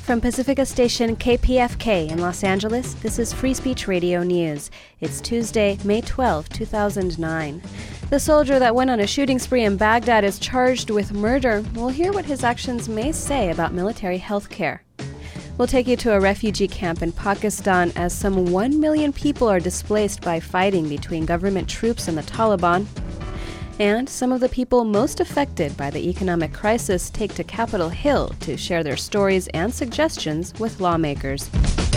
From Pacifica Station KPFK in Los Angeles, this is Free Speech Radio News. It's Tuesday, May 12, 2009. The soldier that went on a shooting spree in Baghdad is charged with murder. We'll hear what his actions may say about military health care. We'll take you to a refugee camp in Pakistan as some 1 million people are displaced by fighting between government troops and the Taliban. And some of the people most affected by the economic crisis take to Capitol Hill to share their stories and suggestions with lawmakers.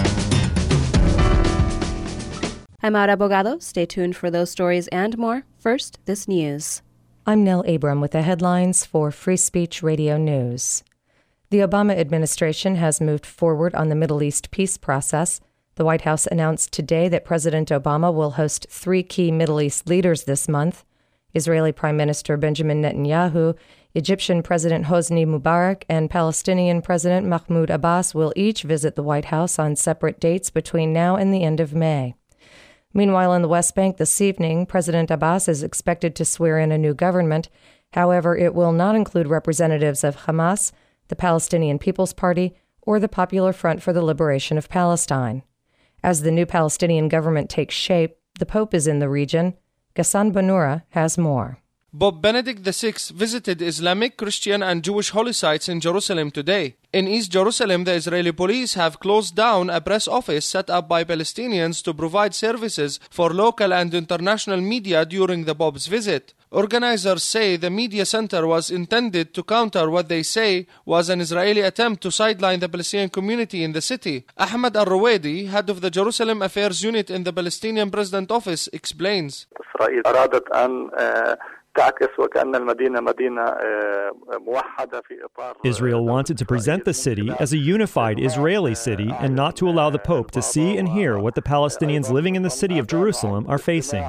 I'm Aura Bogado. Stay tuned for those stories and more. First, this news. I'm Nell Abram with the headlines for Free Speech Radio News. The Obama administration has moved forward on the Middle East peace process. The White House announced today that President Obama will host 3 key Middle East leaders this month. Israeli Prime Minister Benjamin Netanyahu, Egyptian President Hosni Mubarak, and Palestinian President Mahmoud Abbas will each visit the White House on separate dates between now and the end of May. Meanwhile, in the West Bank this evening, President Abbas is expected to swear in a new government. However, it will not include representatives of Hamas, the Palestinian People's Party, or the Popular Front for the Liberation of Palestine. As the new Palestinian government takes shape, the Pope is in the region. Ghassan Bannoura has more. Pope Benedict XVI visited Islamic, Christian and Jewish holy sites in Jerusalem today. In East Jerusalem, the Israeli police have closed down a press office set up by Palestinians to provide services for local and international media during the Pope's visit. Organizers say the media center was intended to counter what they say was an Israeli attempt to sideline the Palestinian community in the city. Ahmed Al-Rawedi, head of the Jerusalem Affairs Unit in the Palestinian President Office, explains. Israel wanted to present the city as a unified Israeli city and not to allow the Pope to see and hear what the Palestinians living in the city of Jerusalem are facing.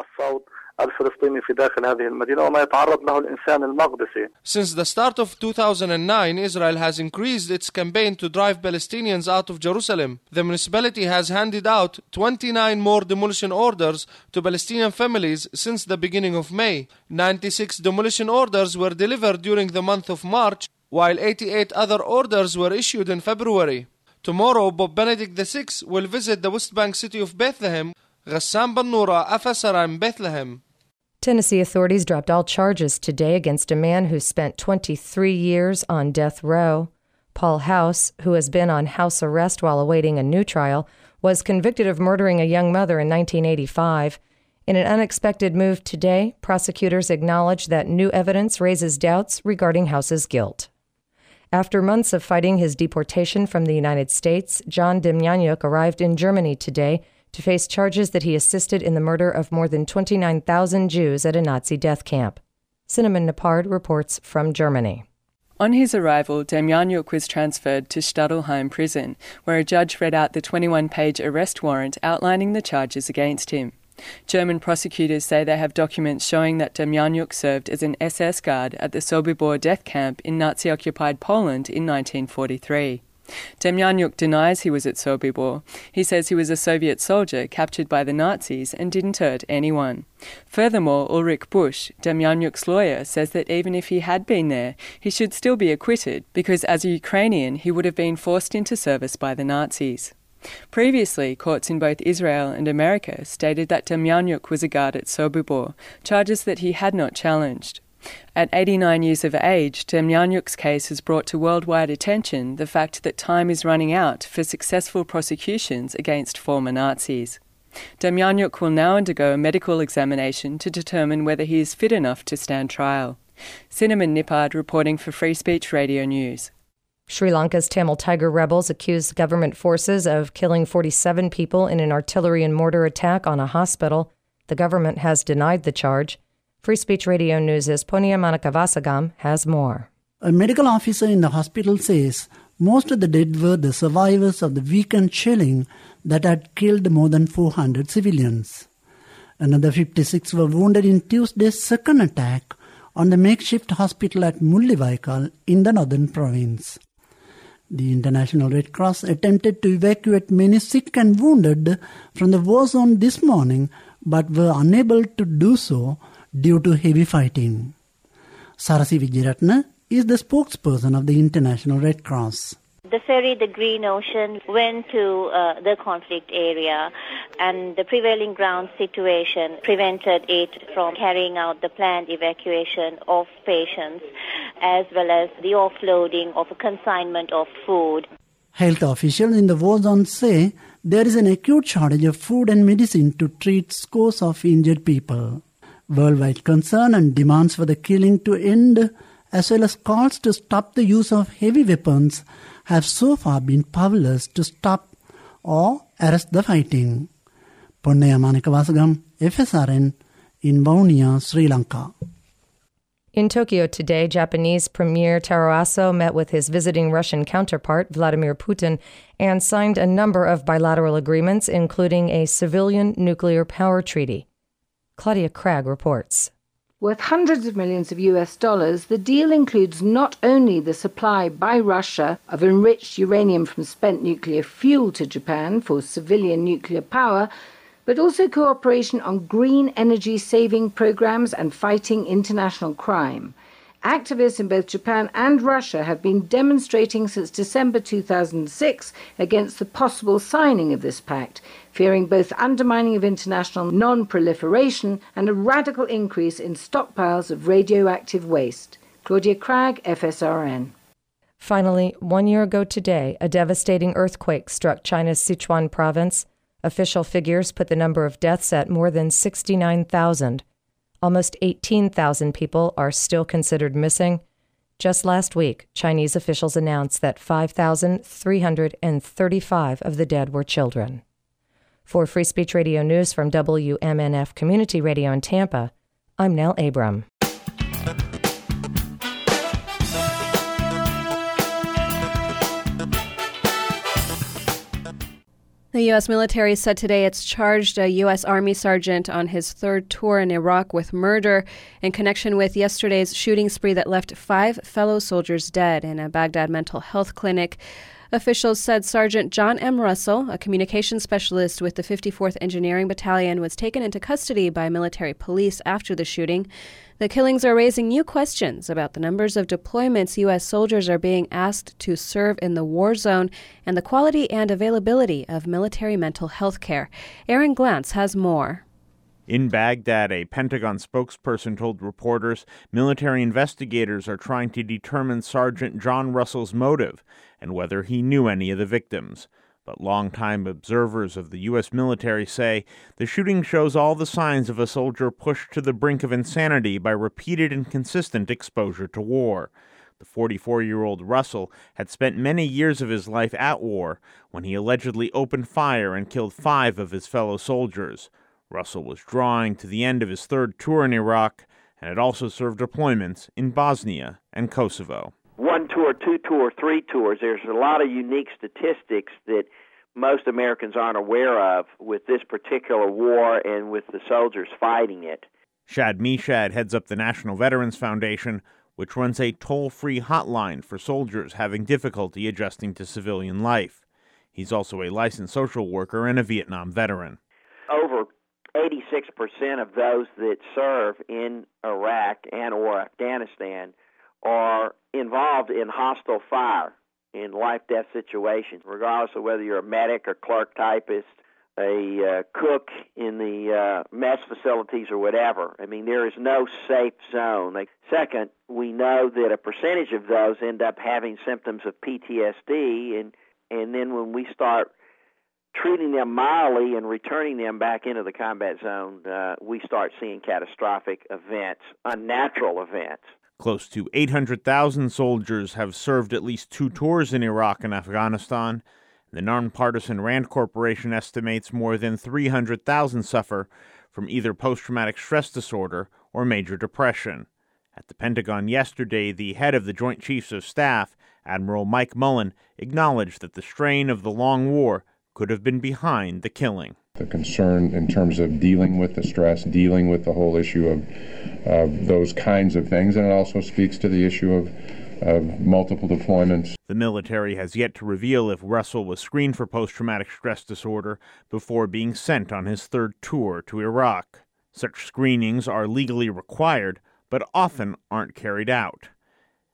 Since the start of 2009, Israel has increased its campaign to drive Palestinians out of Jerusalem. The municipality has handed out 29 more demolition orders to Palestinian families since the beginning of May. 96 demolition orders were delivered during the month of March, while 88 other orders were issued in February. Tomorrow, Pope Benedict XVI will visit the West Bank city of Bethlehem. Ghassan Bannoura, FSRM, Bethlehem. Tennessee authorities dropped all charges today against a man who spent 23 years on death row. Paul House, who has been on house arrest while awaiting a new trial, was convicted of murdering a young mother in 1985. In an unexpected move today, prosecutors acknowledged that new evidence raises doubts regarding House's guilt. After months of fighting his deportation from the United States, John Demjanjuk arrived in Germany today to face charges that he assisted in the murder of more than 29,000 Jews at a Nazi death camp. Cinnamon Nepard reports from Germany. On his arrival, Demjanjuk was transferred to Stadelheim prison, where a judge read out the 21-page arrest warrant outlining the charges against him. German prosecutors say they have documents showing that Demjanjuk served as an SS guard at the Sobibor death camp in Nazi-occupied Poland in 1943. Demjanjuk denies he was at Sobibor. He says he was a Soviet soldier captured by the Nazis and didn't hurt anyone. Furthermore, Ulrich Busch, Demjanjuk's lawyer, says that even if he had been there, he should still be acquitted because as a Ukrainian he would have been forced into service by the Nazis. Previously, courts in both Israel and America stated that Demjanjuk was a guard at Sobibor, charges that he had not challenged. At 89 years of age, Demjanjuk's case has brought to worldwide attention the fact that time is running out for successful prosecutions against former Nazis. Demjanjuk will now undergo a medical examination to determine whether he is fit enough to stand trial. Cinnamon Nippard reporting for Free Speech Radio News. Sri Lanka's Tamil Tiger rebels accused government forces of killing 47 people in an artillery and mortar attack on a hospital. The government has denied the charge. Free Speech Radio News' Ponia Manakavasagam has more. A medical officer in the hospital says most of the dead were the survivors of the weekend shelling that had killed more than 400 civilians. Another 56 were wounded in Tuesday's second attack on the makeshift hospital at Mullivaikal in the northern province. The International Red Cross attempted to evacuate many sick and wounded from the war zone this morning, but were unable to do so due to heavy fighting. Sarasi Vijayaratna is the spokesperson of the International Red Cross. The ferry, the Green Ocean, went to the conflict area, and the prevailing ground situation prevented it from carrying out the planned evacuation of patients, as well as the offloading of a consignment of food. Health officials in the war zone say there is an acute shortage of food and medicine to treat scores of injured people. Worldwide concern and demands for the killing to end, as well as calls to stop the use of heavy weapons, have so far been powerless to stop or arrest the fighting. Ponnaya Manikavasagam, FSRN, in Vaunia, Sri Lanka. In Tokyo today, Japanese Premier Taro Aso met with his visiting Russian counterpart, Vladimir Putin, and signed a number of bilateral agreements, including a civilian nuclear power treaty. Claudia Craig reports. Worth hundreds of millions of US dollars, the deal includes not only the supply by Russia of enriched uranium from spent nuclear fuel to Japan for civilian nuclear power, but also cooperation on green energy-saving programs and fighting international crime. Activists in both Japan and Russia have been demonstrating since December 2006 against the possible signing of this pact, fearing both undermining of international non-proliferation and a radical increase in stockpiles of radioactive waste. Claudia Craig, FSRN. Finally, 1 year ago today, a devastating earthquake struck China's Sichuan province. Official figures put the number of deaths at more than 69,000. Almost 18,000 people are still considered missing. Just last week, Chinese officials announced that 5,335 of the dead were children. For Free Speech Radio News from WMNF Community Radio in Tampa, I'm Nell Abram. The U.S. military said today it's charged a U.S. Army sergeant on his third tour in Iraq with murder in connection with yesterday's shooting spree that left 5 fellow soldiers dead in a Baghdad mental health clinic. Officials said Sergeant John M. Russell, a communications specialist with the 54th Engineering Battalion, was taken into custody by military police after the shooting. The killings are raising new questions about the numbers of deployments U.S. soldiers are being asked to serve in the war zone and the quality and availability of military mental health care. Aaron Glantz has more. In Baghdad, a Pentagon spokesperson told reporters military investigators are trying to determine Sergeant John Russell's motive and whether he knew any of the victims. But longtime observers of the U.S. military say the shooting shows all the signs of a soldier pushed to the brink of insanity by repeated and consistent exposure to war. The 44-year-old Russell had spent many years of his life at war when he allegedly opened fire and killed 5 of his fellow soldiers. Russell was drawing to the end of his third tour in Iraq and had also served deployments in Bosnia and Kosovo. 1 tour, 2 tour, 3 tours. There's a lot of unique statistics that most Americans aren't aware of with this particular war and with the soldiers fighting it. Shad Meshad heads up the National Veterans Foundation, which runs a toll-free hotline for soldiers having difficulty adjusting to civilian life. He's also a licensed social worker and a Vietnam veteran. Over 86% of those that serve in Iraq and or Afghanistan are involved in hostile fire, in life-death situations, regardless of whether you're a medic or clerk typist, a cook in the mess facilities or whatever. I mean, there is no safe zone. Second, we know that a percentage of those end up having symptoms of PTSD, and then when we start treating them mildly and returning them back into the combat zone, we start seeing catastrophic events, unnatural events. Close to 800,000 soldiers have served at least 2 tours in Iraq and Afghanistan. The nonpartisan RAND Corporation estimates more than 300,000 suffer from either post-traumatic stress disorder or major depression. At the Pentagon yesterday, the head of the Joint Chiefs of Staff, Admiral Mike Mullen, acknowledged that the strain of the long war could have been behind the killing. The concern in terms of dealing with the stress, dealing with the whole issue of those kinds of things, and it also speaks to the issue of multiple deployments. The military has yet to reveal if Russell was screened for post-traumatic stress disorder before being sent on his third tour to Iraq. Such screenings are legally required, but often aren't carried out.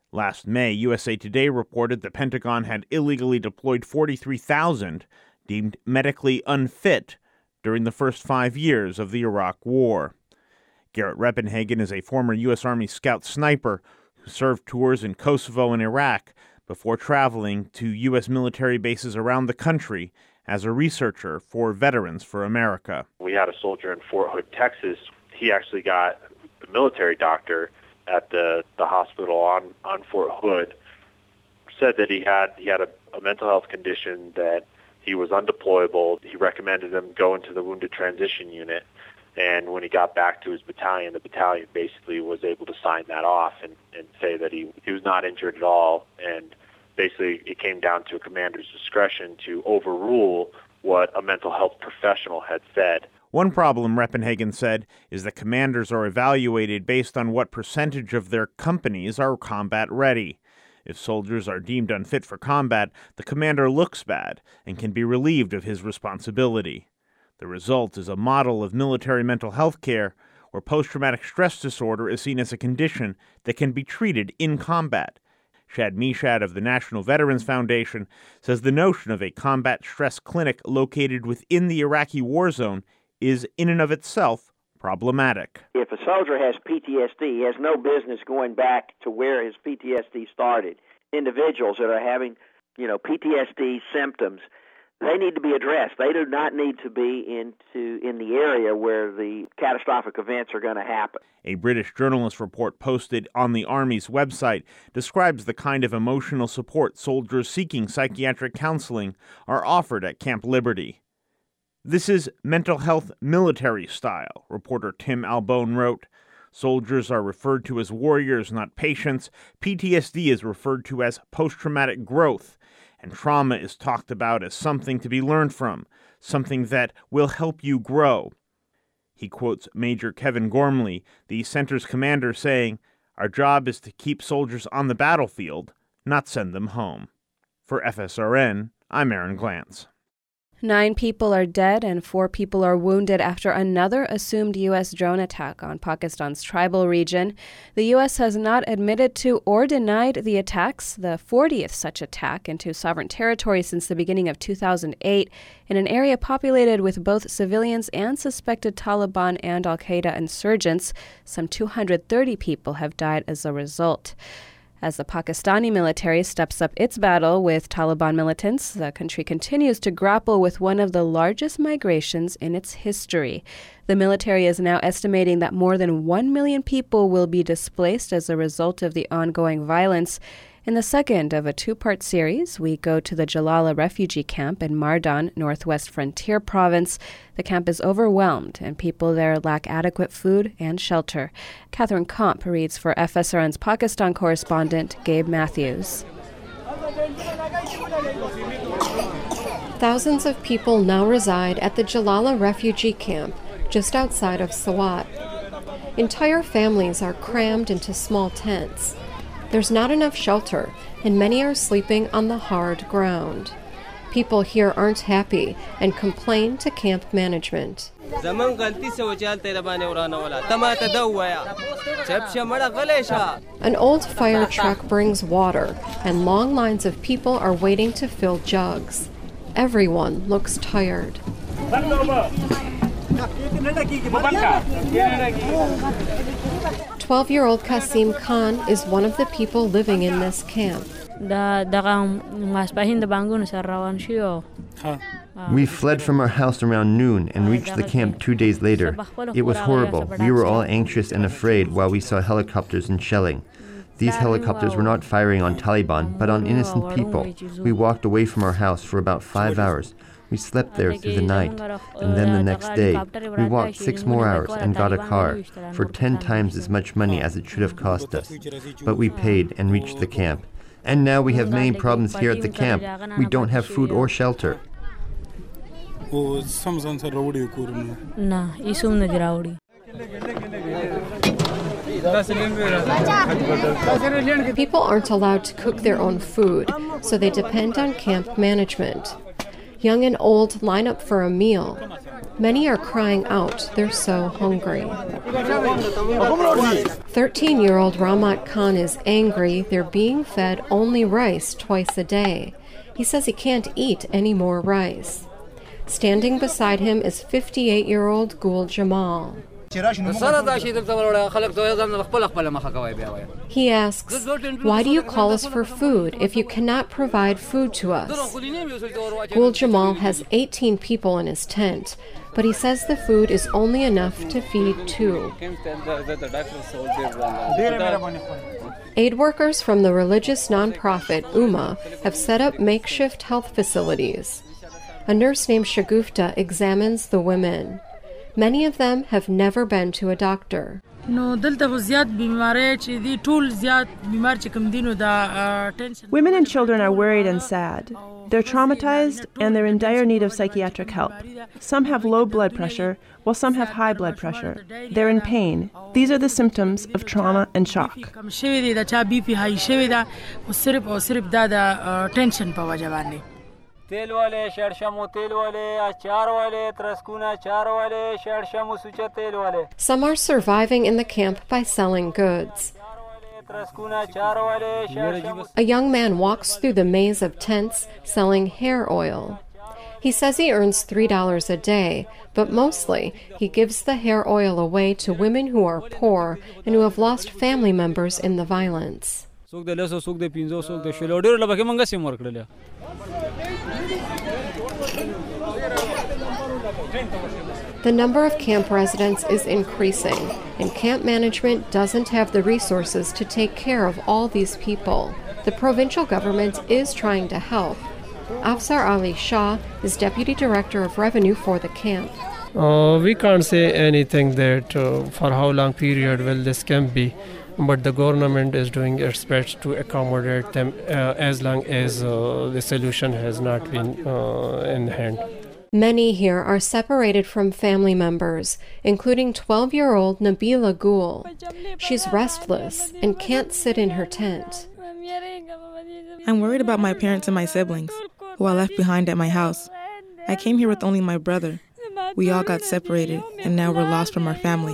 Last May, USA Today reported the Pentagon had illegally deployed 43,000 deemed medically unfit during the first 5 years of the Iraq War. Garrett Reppenhagen is a former U.S. Army Scout sniper who served tours in Kosovo and Iraq before traveling to U.S. military bases around the country as a researcher for Veterans for America. We had a soldier in Fort Hood, Texas. He actually got a military doctor at the hospital on Fort Hood, said that he had a mental health condition, that he was undeployable. He recommended him go into the Wounded Transition Unit. And when he got back to his battalion, the battalion basically was able to sign that off and say that he was not injured at all. And basically it came down to a commander's discretion to overrule what a mental health professional had said. One problem, Reppenhagen said, is that commanders are evaluated based on what percentage of their companies are combat ready. If soldiers are deemed unfit for combat, the commander looks bad and can be relieved of his responsibility. The result is a model of military mental health care where post-traumatic stress disorder is seen as a condition that can be treated in combat. Shad Mishad of the National Veterans Foundation says the notion of a combat stress clinic located within the Iraqi war zone is in and of itself problematic. If a soldier has PTSD, he has no business going back to where his PTSD started. Individuals that are having, PTSD symptoms, they need to be addressed. They do not need to be in the area where the catastrophic events are going to happen. A British journalist report posted on the Army's website describes the kind of emotional support soldiers seeking psychiatric counseling are offered at Camp Liberty. This is mental health military style, reporter Tim Albone wrote. Soldiers are referred to as warriors, not patients. PTSD is referred to as post-traumatic growth. And trauma is talked about as something to be learned from, something that will help you grow. He quotes Major Kevin Gormley, the center's commander, saying, "Our job is to keep soldiers on the battlefield, not send them home." For FSRN, I'm Aaron Glantz. 9 people are dead and 4 people are wounded after another assumed U.S. drone attack on Pakistan's tribal region. The U.S. has not admitted to or denied the attacks, the 40th such attack into sovereign territory since the beginning of 2008, in an area populated with both civilians and suspected Taliban and al-Qaeda insurgents. Some 230 people have died as a result. As the Pakistani military steps up its battle with Taliban militants, the country continues to grapple with one of the largest migrations in its history. The military is now estimating that more than 1 million people will be displaced as a result of the ongoing violence. In the second of a 2-part series, we go to the Jalala refugee camp in Mardan, Northwest Frontier Province. The camp is overwhelmed, and people there lack adequate food and shelter. Catherine Komp reads for FSRN's Pakistan correspondent, Gabe Matthews. Thousands of people now reside at the Jalala refugee camp, just outside of Swat. Entire families are crammed into small tents. There's not enough shelter, and many are sleeping on the hard ground. People here aren't happy and complain to camp management. An old fire truck brings water, and long lines of people are waiting to fill jugs. Everyone looks tired. 12-year-old Kasim Khan is one of the people living in this camp. We fled from our house around noon and reached the camp 2 days later. It was horrible. We were all anxious and afraid while we saw helicopters and shelling. These helicopters were not firing on Taliban, but on innocent people. We walked away from our house for about 5 hours. We slept there through the night, and then the next day, we walked 6 more hours and got a car for 10 times as much money as it should have cost us. But we paid and reached the camp. And now we have many problems here at the camp. We don't have food or shelter. People aren't allowed to cook their own food, so they depend on camp management. Young and old line up for a meal. Many are crying out, they're so hungry. 13-year-old Ramat Khan is angry they're being fed only rice twice a day. He says he can't eat any more rice. Standing beside him is 58-year-old Gul Jamal. He asks, why do you call us for food if you cannot provide food to us? Gul Jamal has 18 people in his tent, but he says the food is only enough to feed 2. Aid workers from the religious nonprofit Ummah have set up makeshift health facilities. A nurse named Shagufta examines the women. Many of them have never been to a doctor. Women and children are worried and sad. They're traumatized and they're in dire need of psychiatric help. Some have low blood pressure, while some have high blood pressure. They're in pain. These are the symptoms of trauma and shock. Some are surviving in the camp by selling goods. A young man walks through the maze of tents selling hair oil. He says he earns $3 a day, but mostly he gives the hair oil away to women who are poor and who have lost family members in the violence. The number of camp residents is increasing, and camp management doesn't have the resources to take care of all these people. The provincial government is trying to help. Afsar Ali Shah is Deputy Director of Revenue for the camp. We can't say anything that for how long period will this camp be, but the government is doing its best to accommodate them as long as the solution has not been in hand. Many here are separated from family members, including 12-year-old Nabila Gul. She's restless and can't sit in her tent. I'm worried about my parents and my siblings, who I left behind at my house. I came here with only my brother. We all got separated, and now we're lost from our family.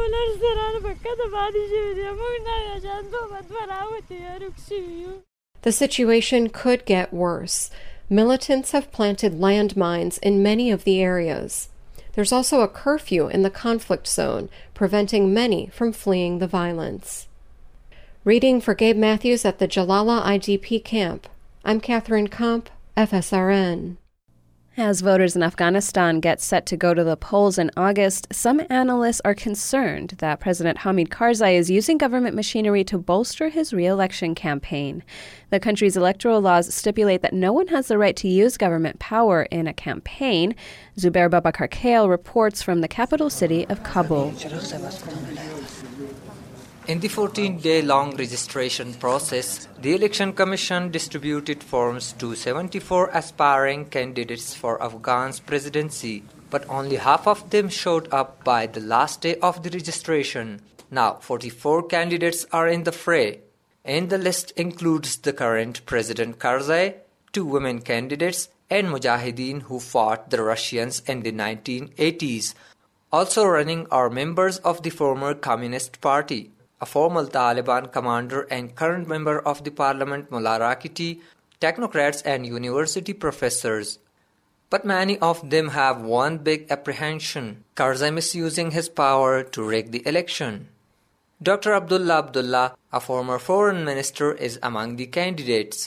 The situation could get worse. Militants have planted landmines in many of the areas. There's also a curfew in the conflict zone, preventing many from fleeing the violence. Reading for Gabe Matthews at the Jalala IDP camp, I'm Catherine Komp, FSRN. As voters in Afghanistan get set to go to the polls in August, some analysts are concerned that President Hamid Karzai is using government machinery to bolster his re-election campaign. The country's electoral laws stipulate that no one has the right to use government power in a campaign. Zubair Babakar Kale reports from the capital city of Kabul. In the 14-day-long registration process, the Election Commission distributed forms to 74 aspiring candidates for Afghan's presidency, but only half of them showed up by the last day of the registration. Now, 44 candidates are in the fray, and the list includes the current President Karzai, 2 women candidates, and mujahideen who fought the Russians in the 1980s. Also running are members of the former Communist Party, a former Taliban commander and current member of the parliament Mullah Rakiti, technocrats and university professors. But many of them have one big apprehension: Karzai misusing his power to rig the election. Dr. Abdullah, a former foreign minister, is among the candidates.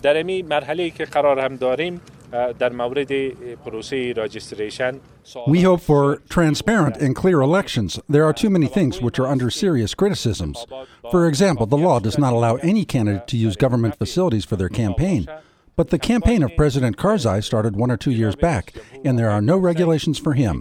We hope for transparent and clear elections. There are too many things which are under serious criticisms. For example, the law does not allow any candidate to use government facilities for their campaign. But the campaign of President Karzai started 1 or 2 years back, and there are no regulations for him.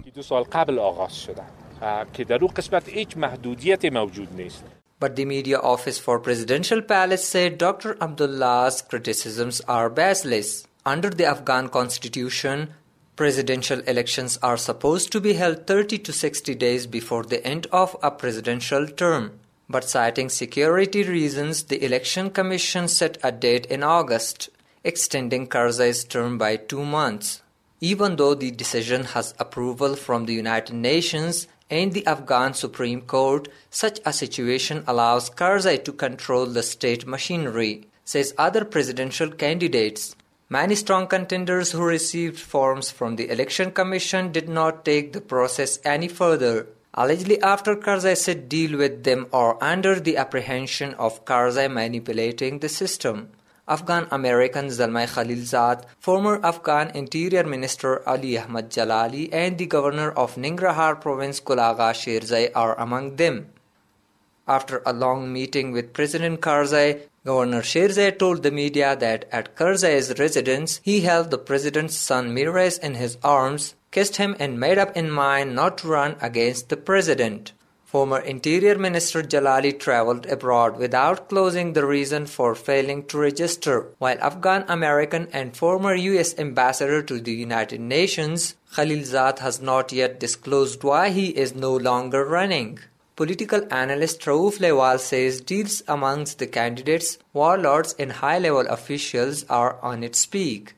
But the media office for Presidential Palace said Dr. Abdullah's criticisms are baseless. Under the Afghan constitution, presidential elections are supposed to be held 30 to 60 days before the end of a presidential term. But citing security reasons, the Election Commission set a date in August, extending Karzai's term by 2 months. Even though the decision has approval from the United Nations and the Afghan Supreme Court, such a situation allows Karzai to control the state machinery, says other presidential candidates. Many strong contenders who received forms from the Election Commission did not take the process any further, allegedly after Karzai said deal with them or under the apprehension of Karzai manipulating the system. Afghan American Zalmay Khalilzad, former Afghan Interior Minister Ali Ahmad Jalali, and the governor of Nangarhar province Gul Agha Sherzai are among them. After a long meeting with President Karzai, Governor Sherzai told the media that at Karzai's residence, he held the president's son Mirwais in his arms, kissed him and made up in mind not to run against the president. Former Interior Minister Jalali traveled abroad without closing the reason for failing to register, while Afghan American and former U.S. Ambassador to the United Nations, Khalilzad, has not yet disclosed why he is no longer running. Political analyst Raouf Lewal says deals amongst the candidates, warlords and high-level officials are on its peak.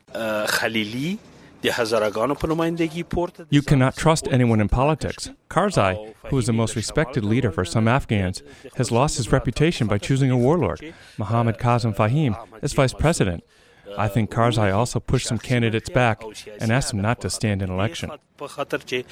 You cannot trust anyone in politics. Karzai, who is the most respected leader for some Afghans, has lost his reputation by choosing a warlord, Mohammad Kazim Fahim, as vice president. I think Karzai also pushed some candidates back and asked them not to stand in election. The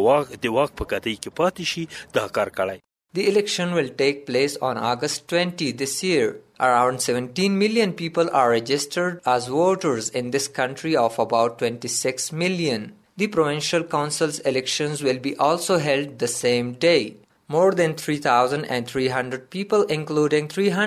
election will take place on August 20 this year. Around 17 million people are registered as voters in this country of about 26 million. The provincial council's elections will be also held the same day. More than 3,300 people, including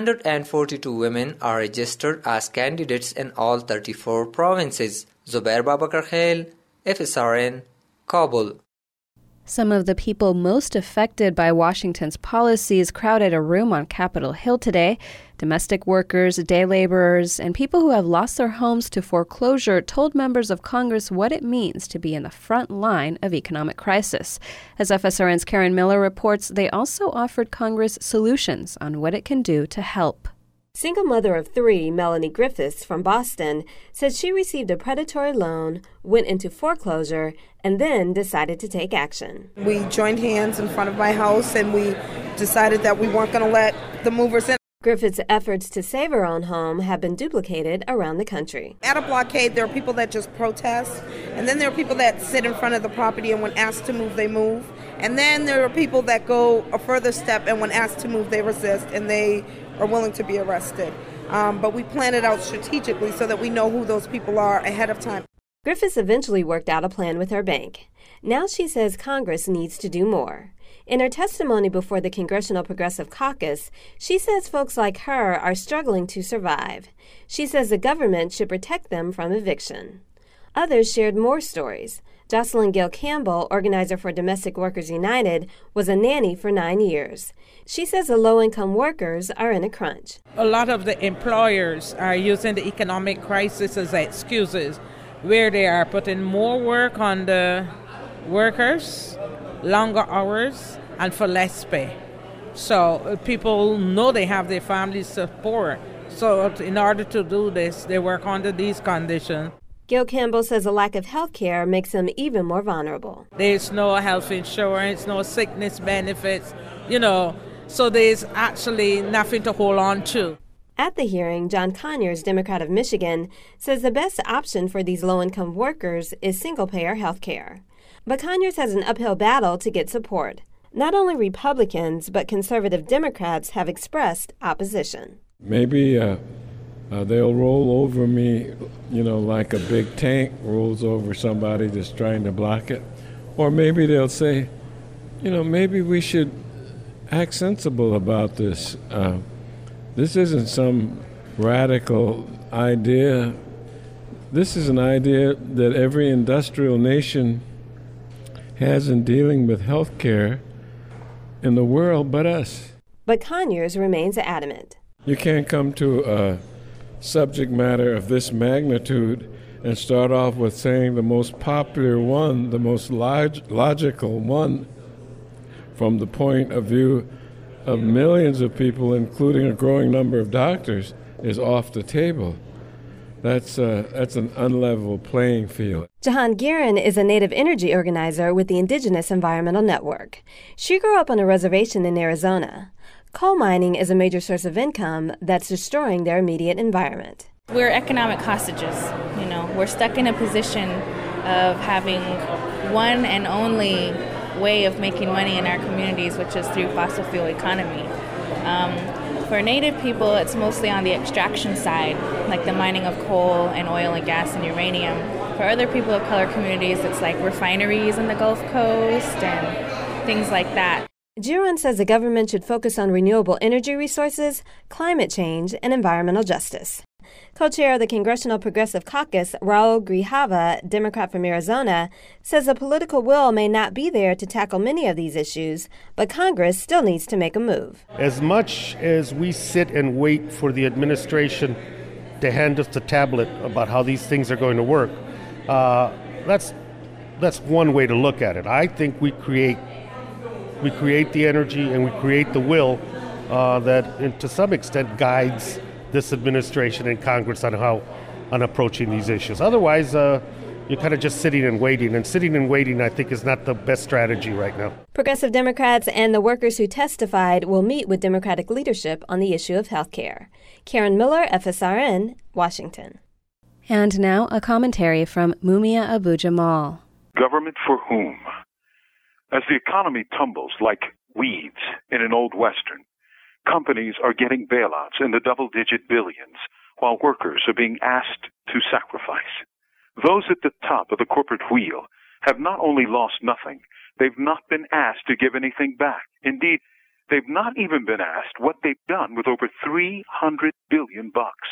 342 women, are registered as candidates in all 34 provinces. Zubair Babakar Khail, FSRN, Kabul. Some of the people most affected by Washington's policies crowded a room on Capitol Hill today. Domestic workers, day laborers, and people who have lost their homes to foreclosure told members of Congress what it means to be in the front line of economic crisis. As FSRN's Karen Miller reports, they also offered Congress solutions on what it can do to help. Single mother of 3, Melanie Griffiths from Boston, said she received a predatory loan, went into foreclosure, and then decided to take action. We joined hands in front of my house and we decided that we weren't going to let the movers in. Griffith's efforts to save her own home have been duplicated around the country. At a blockade, there are people that just protest, and then there are people that sit in front of the property and when asked to move, they move. And then there are people that go a further step and when asked to move, they resist and they are willing to be arrested. But we plan it out strategically so that we know who those people are ahead of time. Griffiths eventually worked out a plan with her bank. Now she says Congress needs to do more. In her testimony before the Congressional Progressive Caucus, she says folks like her are struggling to survive. She says the government should protect them from eviction. Others shared more stories. Jocelyn Gill Campbell, organizer for Domestic Workers United, was a nanny for 9 years. She says the low-income workers are in a crunch. A lot of the employers are using the economic crisis as excuses, where they are putting more work on the workers, longer hours, and for less pay. So people know they have their family support. So in order to do this, they work under these conditions. Gil Campbell says a lack of health care makes them even more vulnerable. There's no health insurance, no sickness benefits, so there's actually nothing to hold on to. At the hearing, John Conyers, Democrat of Michigan, says the best option for these low-income workers is single-payer health care. But Conyers has an uphill battle to get support. Not only Republicans, but conservative Democrats have expressed opposition. Maybe they'll roll over me, like a big tank rolls over somebody that's trying to block it. Or maybe they'll say, maybe we should act sensible about this. This isn't some radical idea. This is an idea that every industrial nation has in dealing with health care in the world but us. But Conyers remains adamant. You can't come to a subject matter of this magnitude and start off with saying the most popular one, the most logical one, from the point of view of millions of people, including a growing number of doctors, is off the table. That's an unlevel playing field. Jahan Girin is a native energy organizer with the Indigenous Environmental Network. She grew up on a reservation in Arizona. Coal mining is a major source of income that's destroying their immediate environment. We're economic hostages. We're stuck in a position of having one and only way of making money in our communities, which is through fossil fuel economy. For Native people, it's mostly on the extraction side, like the mining of coal and oil and gas and uranium. For other people of color communities, it's like refineries in the Gulf Coast and things like that. Giron says the government should focus on renewable energy resources, climate change, and environmental justice. Co-chair of the Congressional Progressive Caucus, Raul Grijalva, Democrat from Arizona, says the political will may not be there to tackle many of these issues, but Congress still needs to make a move. As much as we sit and wait for the administration to hand us the tablet about how these things are going to work, that's one way to look at it. I think we create the energy and we create the will that, to some extent, guides this administration and Congress on approaching these issues. Otherwise, you're kind of just sitting and waiting. And sitting and waiting, I think, is not the best strategy right now. Progressive Democrats and the workers who testified will meet with Democratic leadership on the issue of health care. Karen Miller, FSRN, Washington. And now a commentary from Mumia Abu-Jamal. Government for whom? As the economy tumbles like weeds in an old Western, companies are getting bailouts in the double-digit billions, while workers are being asked to sacrifice. Those at the top of the corporate wheel have not only lost nothing, they've not been asked to give anything back. Indeed, they've not even been asked what they've done with over $300 billion.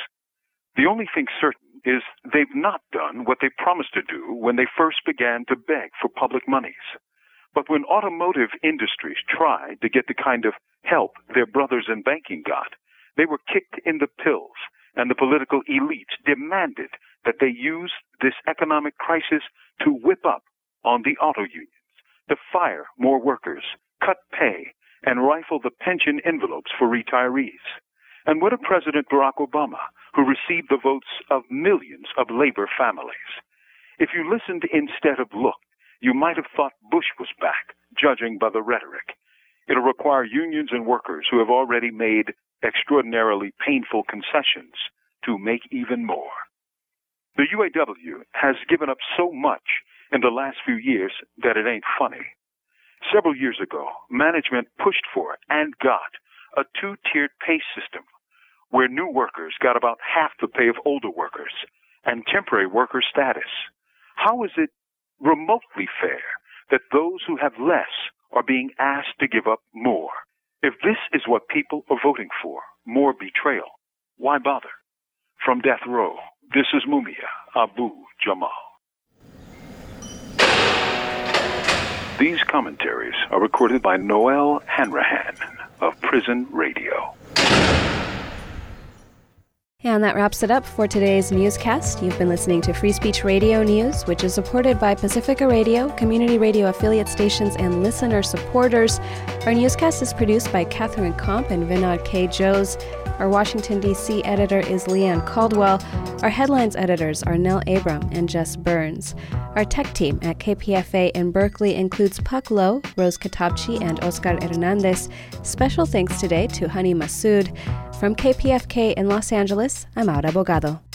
The only thing certain is they've not done what they promised to do when they first began to beg for public monies. But when automotive industries tried to get the kind of help their brothers in banking got, they were kicked in the pills, and the political elites demanded that they use this economic crisis to whip up on the auto unions, to fire more workers, cut pay, and rifle the pension envelopes for retirees. And what of President Barack Obama, who received the votes of millions of labor families? If you listened instead of looked, you might have thought Bush was back, judging by the rhetoric. It'll require unions and workers who have already made extraordinarily painful concessions to make even more. The UAW has given up so much in the last few years that it ain't funny. Several years ago, management pushed for and got a two-tiered pay system where new workers got about half the pay of older workers and temporary worker status. How is it remotely fair that those who have less are being asked to give up more? If this is what people are voting for, more betrayal, why bother? From Death Row, this is Mumia Abu-Jamal. These commentaries are recorded by Noel Hanrahan of Prison Radio. And that wraps it up for today's newscast. You've been listening to Free Speech Radio News, which is supported by Pacifica Radio, community radio affiliate stations, and listener supporters. Our newscast is produced by Catherine Komp and Vinod K. Jose. Our Washington, D.C. editor is Leanne Caldwell. Our headlines editors are Nell Abram and Jess Burns. Our tech team at KPFA in Berkeley includes Puck Lowe, Rose Katabchi, and Oscar Hernandez. Special thanks today to Hani Masood. From KPFK in Los Angeles, I'm Aura Bogado.